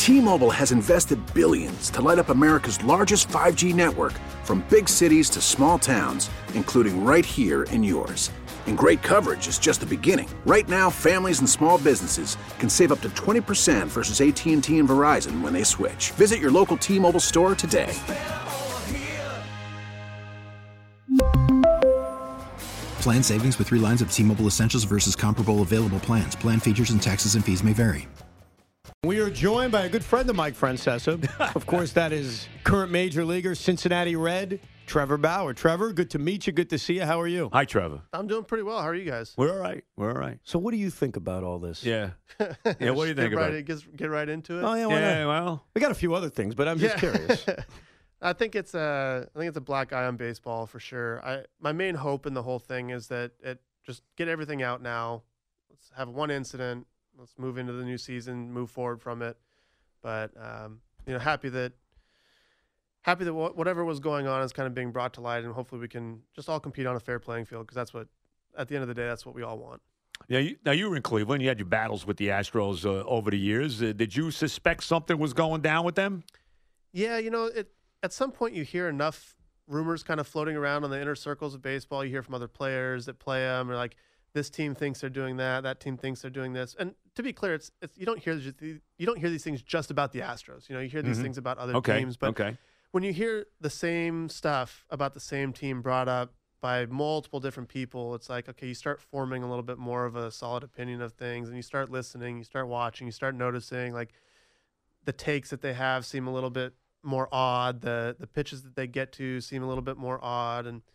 T-Mobile has invested billions to light up America's largest 5G network, from big cities to small towns, including right here in yours. And great coverage is just the beginning. Right now, families and small businesses can save up to 20% versus AT&T and Verizon when they switch. Visit your local T-Mobile store today. Plan savings with 3 lines of T-Mobile Essentials versus comparable available plans. Plan features and taxes and fees may vary. We are joined by a good friend of Mike Francesa. Of course, that is current Major Leaguer, Cincinnati Red, Trevor Bauer. Trevor, good to meet you. Good to see you. How are you? Hi, Trevor. I'm doing pretty well. How are you guys? We're all right. We're all right. So what do you think about all this? Yeah. Yeah, what do you think about it? Get right into it. Oh, yeah, Well. We got a few other things, but I'm just curious. I think it's a black eye on baseball for sure. My main hope in the whole thing is that it just get everything out now. Let's have one incident. Let's move into the new season, move forward from it. But happy that whatever was going on is kind of being brought to light, and hopefully we can just all compete on a fair playing field, because that's what, at the end of the day, that's what we all want. Yeah. Now you were in Cleveland. You had your battles with the Astros over the years. Did you suspect something was going down with them? Yeah, at some point you hear enough rumors kind of floating around on the inner circles of baseball. You hear from other players that play them, or like, this team thinks they're doing that team thinks they're doing this. And to be clear, it's you don't hear these things just about the Astros. You hear these things about other teams. But when you hear the same stuff about the same team brought up by multiple different people, it's like, okay, you start forming a little bit more of a solid opinion of things, and you start listening, you start watching, you start noticing, like, the takes that they have seem a little bit more odd. The pitches that they get to seem a little bit more odd. And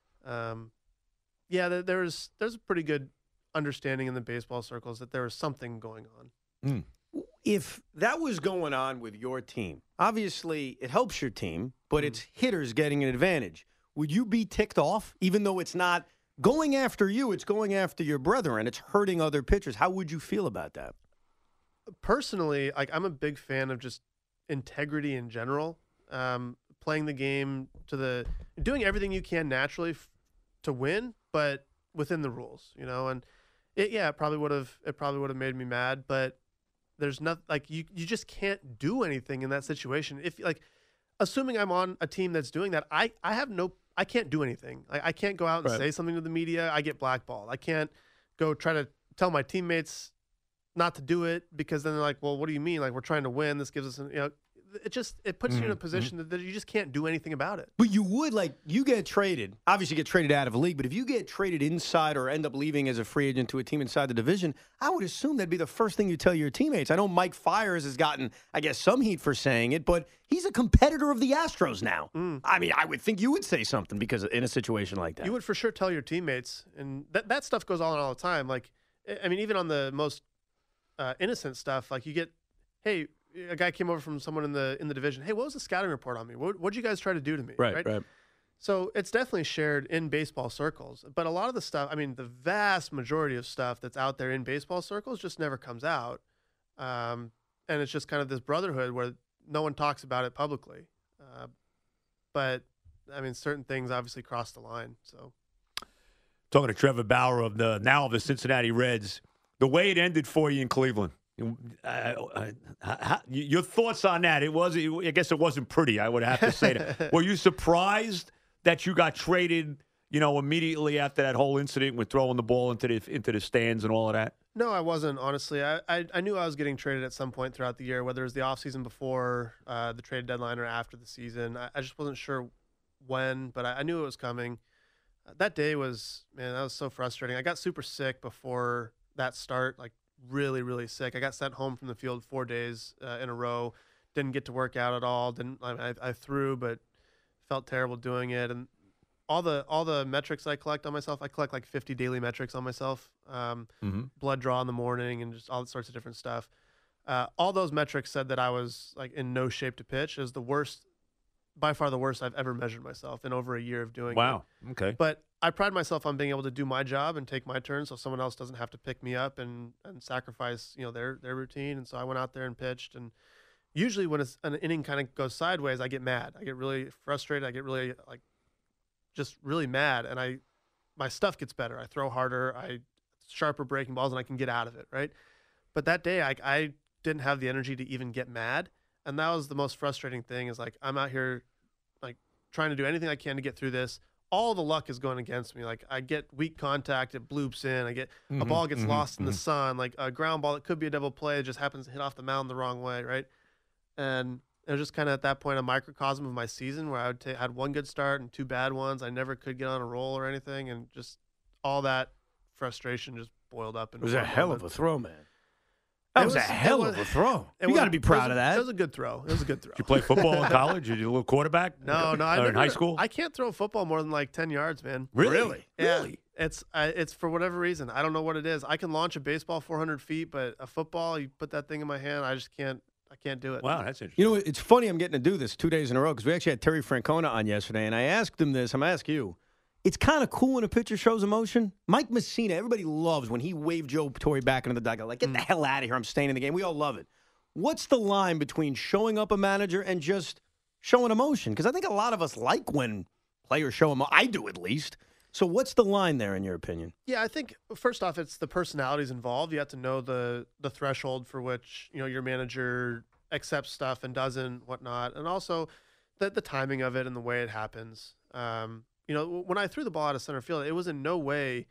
there's a pretty good understanding in the baseball circles that there was something going on. If that was going on with your team, obviously it helps your team, but it's hitters getting an advantage. Would you be ticked off, even though it's not going after you, it's going after your brethren, it's hurting other pitchers? How would you feel about that? Personally, I'm a big fan of just integrity in general, playing the game doing everything you can naturally to win, but within the rules, and it probably would have made me mad, but there's nothing, like, you just can't do anything in that situation. If, like, assuming I'm on a team that's doing that, I can't do anything. I can't go out and say something to the media. I get blackballed. I can't go try to tell my teammates not to do it, because then they're like, well, what do you mean? Like, we're trying to win. This gives us it puts you in a position that you just can't do anything about it. But you would, you get traded, obviously get traded out of a league, but if you get traded inside or end up leaving as a free agent to a team inside the division, I would assume that'd be the first thing you tell your teammates. I know Mike Fiers has gotten, I guess, some heat for saying it, but he's a competitor of the Astros now. I mean, I would think you would say something, because in a situation like that. You would for sure tell your teammates, and that stuff goes on all the time. Like, I mean, even on the most innocent stuff, like, you get, hey, a guy came over from someone in the division. Hey, what was the scouting report on me? What'd you guys try to do to me? Right. So it's definitely shared in baseball circles. But a lot of the stuff, I mean, the vast majority of stuff that's out there in baseball circles just never comes out. And it's just kind of this brotherhood where no one talks about it publicly. But, I mean, certain things obviously cross the line. So, talking to Trevor Bauer of the Cincinnati Reds, the way it ended for you in Cleveland. Your thoughts on that? I guess it wasn't pretty, I would have to say that. Were you surprised that you got traded, immediately after that whole incident with throwing the ball into the stands and all of that? No, I wasn't, honestly. I knew I was getting traded at some point throughout the year, whether it was the offseason before the trade deadline or after the season. I just wasn't sure when, but I knew it was coming. That day that was so frustrating. I got super sick before that start, like, really, really sick. I got sent home from the field 4 days in a row. Didn't get to work out at all. I threw, but felt terrible doing it. And all the metrics I collect on myself, I collect like 50 daily metrics on myself. Blood draw in the morning and just all sorts of different stuff. All those metrics said that I was, like, in no shape to pitch. It was the worst, by far the worst I've ever measured myself in over a year of doing it. Wow. Okay. But I pride myself on being able to do my job and take my turn, so someone else doesn't have to pick me up and sacrifice, their routine. And so I went out there and pitched. And usually when an inning kind of goes sideways, I get mad. I get really frustrated. I get really, just really mad. And my stuff gets better. I throw harder. I sharper breaking balls, and I can get out of it, right? But that day, I didn't have the energy to even get mad. And that was the most frustrating thing is like, I'm out here like trying to do anything I can to get through this. All the luck is going against me. Like I get weak contact, it bloops in. I get a ball gets lost in the sun, like a ground ball that could be a double play, it just happens to hit off the mound the wrong way, right? And it was just kind of at that point a microcosm of my season where I would had one good start and 2 bad ones. I never could get on a roll or anything, and just all that frustration just boiled up. It was a hell of a throw, man. That was a hell of a throw. You got to be proud of that. It was a good throw. It was a good throw. Did you play football in college? Did you do a little quarterback? No, or in high school? I can't throw a football more than like 10 yards, man. Really? Yeah. Really? It's for whatever reason. I don't know what it is. I can launch a baseball 400 feet, but a football, you put that thing in my hand, I just can't. I can't do it. Wow, that's interesting. You know, it's funny I'm getting to do this 2 days in a row because we actually had Terry Francona on yesterday, and I asked him this. I'm going to ask you. It's kind of cool when a pitcher shows emotion. Mike Messina, everybody loves when he waved Joe Torre back into the dugout. Like, get the hell out of here. I'm staying in the game. We all love it. What's the line between showing up a manager and just showing emotion? Because I think a lot of us like when players show emotion. I do, at least. So what's the line there, in your opinion? Yeah, I think, first off, it's the personalities involved. You have to know the threshold for which, your manager accepts stuff and doesn't, whatnot. And also the timing of it and the way it happens. When I threw the ball out of center field, it was in no way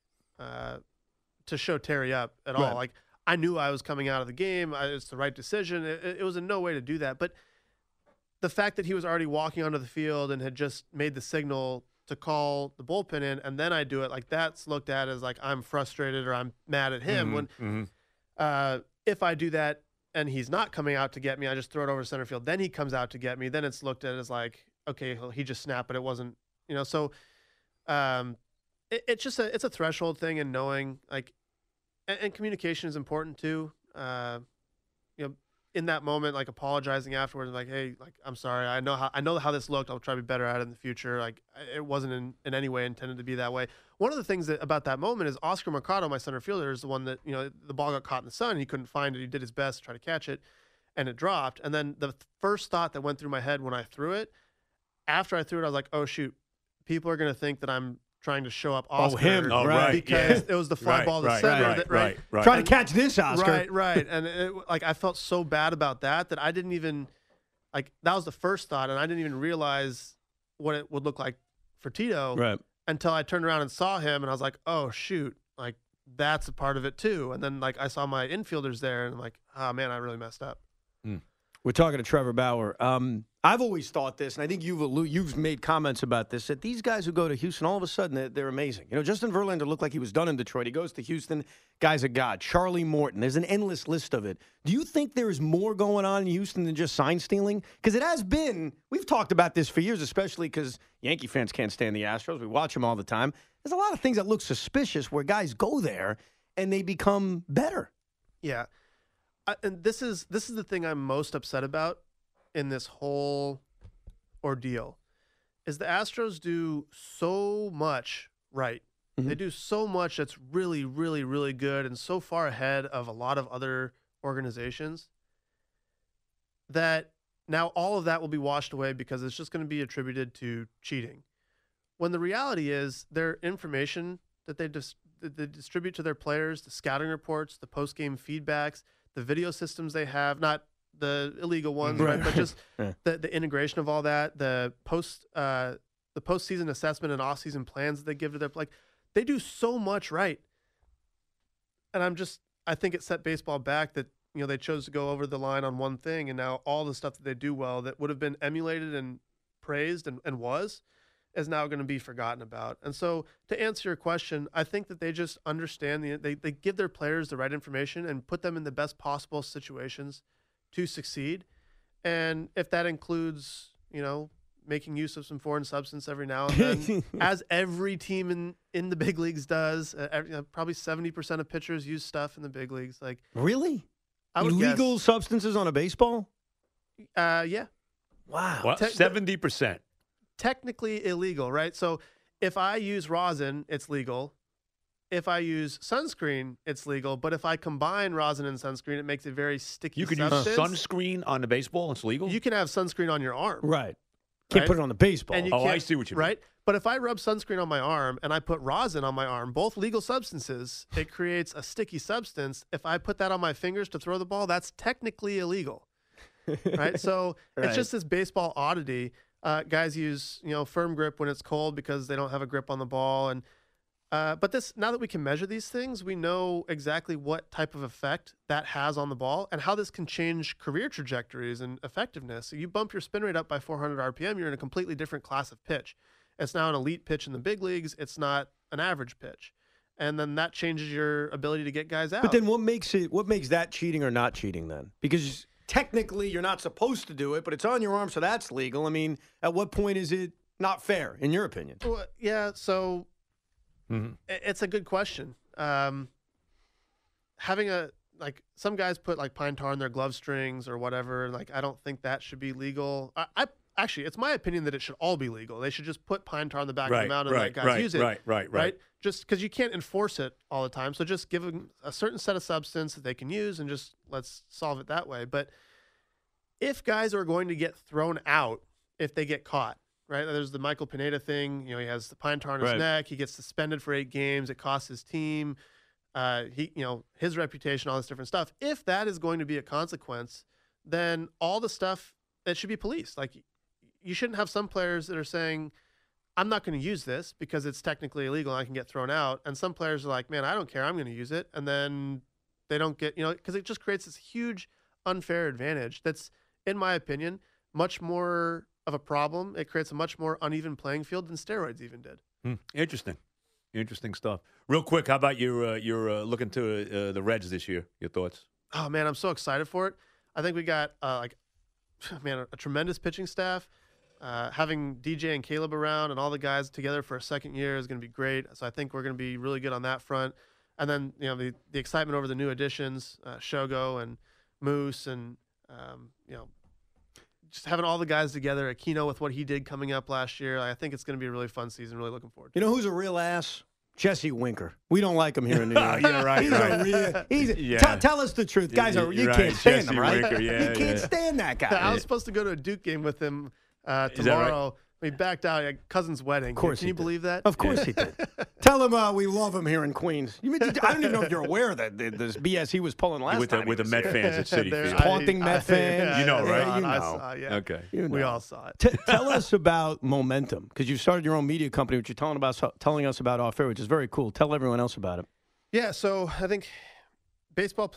to show Terry up at all. Like, I knew I was coming out of the game. It's the right decision. It was in no way to do that. But the fact that he was already walking onto the field and had just made the signal to call the bullpen in, and then I do it, like, that's looked at as like I'm frustrated or I'm mad at him. If I do that and he's not coming out to get me, I just throw it over center field. Then he comes out to get me. Then it's looked at as like, okay, he just snapped, but it wasn't. So it's just it's a threshold thing, and knowing, like, and communication is important too. In that moment, like, apologizing afterwards, like, hey, like, I'm sorry. I know how this looked. I'll try to be better at it in the future. Like, it wasn't in any way intended to be that way. One of the things about that moment is Oscar Mercado, my center fielder, is the one that, the ball got caught in the sun and he couldn't find it. He did his best to try to catch it, and it dropped. And then the first thought that went through my head when I threw it, after I threw it, I was like, oh shoot, people are going to think that I'm trying to show up Oscar. Oh, him. Oh, right. Because it was the fly ball to center. Right. Try to catch this, Oscar. Right. And I felt so bad about that I didn't even, like, that was the first thought, and I didn't even realize what it would look like for Tito until I turned around and saw him, and I was like, oh shoot, like, that's a part of it too. And then, like, I saw my infielders there, and I'm like, oh man, I really messed up. We're talking to Trevor Bauer. I've always thought this, and I think you've made comments about this, that these guys who go to Houston, all of a sudden, they're amazing. Justin Verlander looked like he was done in Detroit. He goes to Houston, guy's a god. Charlie Morton, there's an endless list of it. Do you think there is more going on in Houston than just sign stealing? Because it has been, we've talked about this for years, especially because Yankee fans can't stand the Astros. We watch them all the time. There's a lot of things that look suspicious where guys go there and they become better. Yeah. And this is the thing I'm most upset about in this whole ordeal, is the Astros do so much right. They do so much that's really, really, really good and so far ahead of a lot of other organizations that now all of that will be washed away because it's just going to be attributed to cheating. When the reality is their information that they distribute to their players, the scouting reports, the post-game feedbacks, the video systems they have, not the illegal ones, right? But just the integration of all that, the postseason assessment and off-season plans that they give to their, like, they do so much right. And I think it set baseball back that, they chose to go over the line on one thing, and now all the stuff that they do well that would have been emulated and praised and is now going to be forgotten about. And so, to answer your question, I think that they just understand they give their players the right information and put them in the best possible situations to succeed. And if that includes, making use of some foreign substance every now and then, as every team in the big leagues does, probably 70% of pitchers use stuff in the big leagues. Like, really? I would Illegal guess, substances on a baseball? Yeah. Wow. What? 70%. Technically illegal, right? So if I use rosin, it's legal. If I use sunscreen, it's legal. But if I combine rosin and sunscreen, it makes a very sticky substance. You can use sunscreen on the baseball. It's legal? You can have sunscreen on your arm. Right. Can't right? put it on the baseball. And you Oh, I can't- see what you mean. Right? But if I rub sunscreen on my arm and I put rosin on my arm, both legal substances, it creates a sticky substance. If I put that on my fingers to throw the ball, that's technically illegal. Right? So Right. it's just this baseball oddity. Guys use, firm grip when it's cold because they don't have a grip on the ball. And but now that we can measure these things, we know exactly what type of effect that has on the ball and how this can change career trajectories and effectiveness. So you bump your spin rate up by 400 RPM, you're in a completely different class of pitch. It's now an elite pitch in the big leagues. It's not an average pitch. And then that changes your ability to get guys out. But then what makes that cheating or not cheating then? Because technically you're not supposed to do it, but it's on your arm, so that's legal. I mean, at what point is it not fair, in your opinion? Well, yeah, so it's a good question. Having some guys put like pine tar in their glove strings or whatever, like I don't think that should be legal. Actually, it's my opinion that it should all be legal. They should just put pine tar on the back of the mound and let guys use it. Right. Just because you can't enforce it all the time. So just give them a certain set of substance that they can use and just let's solve it that way. But if guys are going to get thrown out if they get caught, right? There's the Michael Pineda thing. He has the pine tar on his neck. He gets suspended for 8 games. It costs his team. His reputation, all this different stuff. If that is going to be a consequence, then all the stuff that should be policed. Like, you shouldn't have some players that are saying, I'm not going to use this because it's technically illegal and I can get thrown out. And some players are like, man, I don't care. I'm going to use it. And then they don't get, because it just creates this huge unfair advantage that's, in my opinion, much more of a problem. It creates a much more uneven playing field than steroids even did. Interesting stuff. Real quick, how about you're looking to the Reds this year? Your thoughts? Oh, man, I'm so excited for it. I think we got, a tremendous pitching staff. Having DJ and Caleb around and all the guys together for a second year is going to be great. So I think we're going to be really good on that front. And then, the excitement over the new additions, Shogo and Moose and, just having all the guys together, Aquino with what he did coming up last year. I think it's going to be a really fun season. Really looking forward to it. You know who's a real ass? Jesse Winker. We don't like him here in New York. Yeah, right. Tell us the truth. Guys, you right. can't stand Jesse him, right? Winker, you can't stand that guy. I was supposed to go to a Duke game with him tomorrow. We backed out at cousin's wedding. Of course Can you believe that? Of course he did. Tell him we love him here in Queens. I don't even know if you're aware that this BS he was pulling last time. With the Met fans at Citi Field. Taunting Met fans. You know, right? I saw, Okay. We all saw it. Tell us about Momentum, because you've started your own media company, which you're telling us about off air, which is very cool. Tell everyone else about it. Yeah, so I think baseball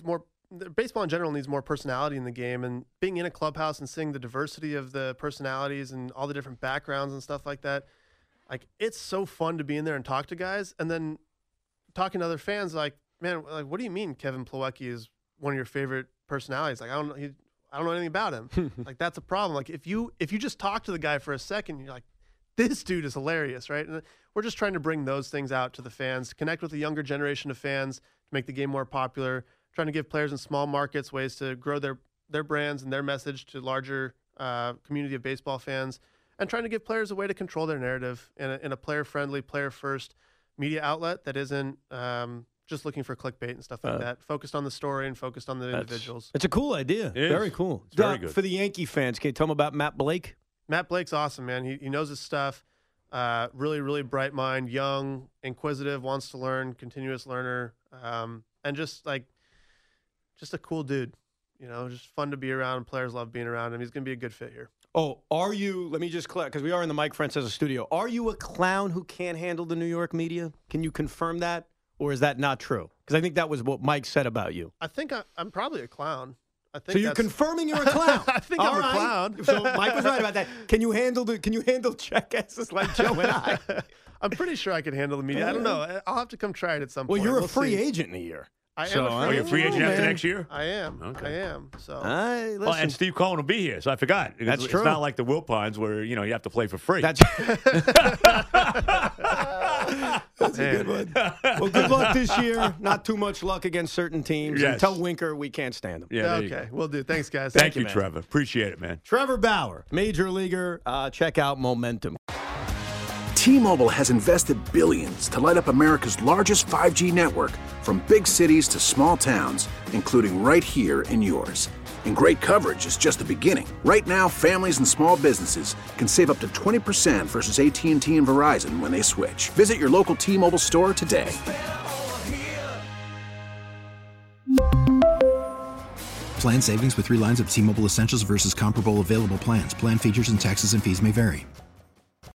in general needs more personality in the game, and being in a clubhouse and seeing the diversity of the personalities and all the different backgrounds and stuff like that, like, it's so fun to be in there and talk to guys, and then talking to other fans, like, man, like, what do you mean Kevin Plawecki is one of your favorite personalities? Like, I don't know anything about him. Like, that's a problem. Like, if you just talk to the guy for a second, you're like, this dude is hilarious, right? And we're just trying to bring those things out to the fans, to connect with the younger generation of fans, to make the game more popular, trying to give players in small markets ways to grow their brands and their message to larger community of baseball fans, and trying to give players a way to control their narrative in a player-friendly, player-first media outlet that isn't just looking for clickbait and stuff like that. Focused on the story and focused on the individuals. It's a cool idea. Very cool. It's very good. For the Yankee fans, can you tell them about Matt Blake? Matt Blake's awesome, man. He knows his stuff. Really, really bright mind, young, inquisitive, wants to learn, continuous learner, and just a cool dude. Just fun to be around. Players love being around him. He's going to be a good fit here. Oh, are you, let me just clarify, because we are in the Mike Francesa studio. Are you a clown who can't handle the New York media? Can you confirm that? Or is that not true? Because I think that was what Mike said about you. I think I'm probably a clown. So you're confirming you're a clown? I think I'm a clown. So Mike was right about that. Can you handle jackasses like Joe and I? I'm pretty sure I can handle the media. I don't know. I'll have to come try it at some point. Well, you're a free agent in a year. I am a free agent. Are you a free agent after next year? I am. Okay. I am. So. Listen. And Steve Cohen will be here, so I forgot. That's true. It's not like the Wilpons where, you have to play for free. That's a good one. Well, good luck this year. Not too much luck against certain teams. Yes. And tell Winker we can't stand him. Yeah, okay, we'll do. Thanks, guys. Thank you, man. Trevor. Appreciate it, man. Trevor Bauer, major leaguer. Check out Momentum. T-Mobile has invested billions to light up America's largest 5G network, from big cities to small towns, including right here in yours. And great coverage is just the beginning. Right now, families and small businesses can save up to 20% versus AT&T and Verizon when they switch. Visit your local T-Mobile store today. Plan savings with 3 lines of T-Mobile Essentials versus comparable available plans. Plan features and taxes and fees may vary.